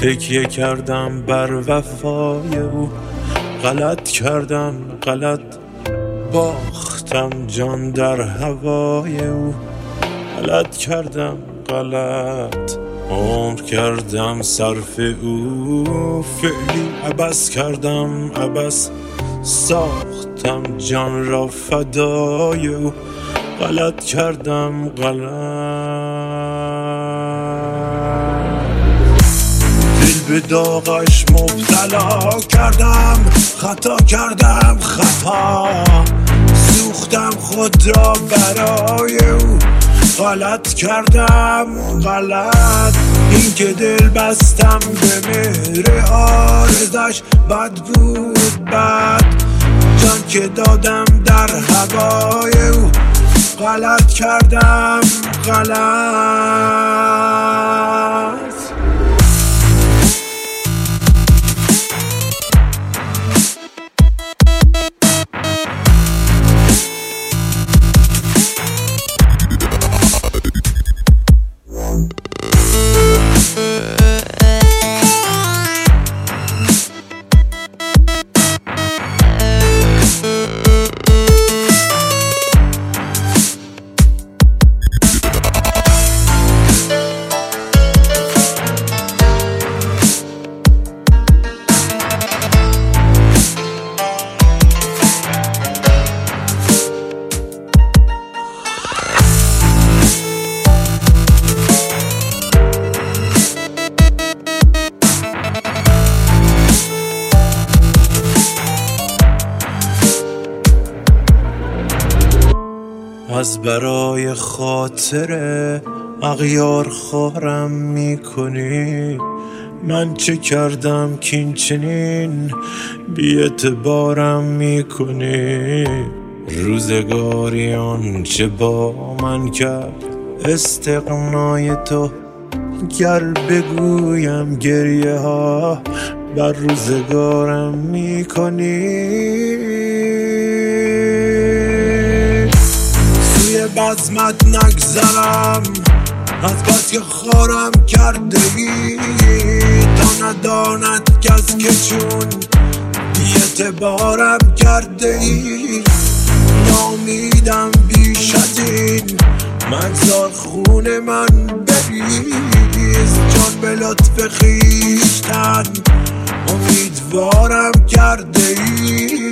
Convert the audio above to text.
تکیه کردم بر وفای او، غلط کردم غلط باختم جان در هوای او، غلط کردم غلط عمر کردم صرف او، فعلی عبث کردم عبث ساختم جان را فدای او، غلط کردم دل به داغش مبتلا کردم، خطا کردم خطا سوختم خود را برای او، غلط کردم غلط این که دل بستم به مهر عارضش، بد بود بد جان که دادم در هوای او، غلط کردم غلط. از برای خاطر اغیار خارم میکنی، من چه کردم که این چنین بی اعتبارم میکنی، روزگاری آنچه با من کرد استغنای تو، گر بگویم گریه ها بر روزگارم میکنی، بزمت نگذرم از بس که خارم کرده ای، تا نداند کس که چون بی اعتبارم کرده ای، نامیدم بیش از این مگذار خون من بریز، جان به لطف خویشتن امیدوارم کرده ای،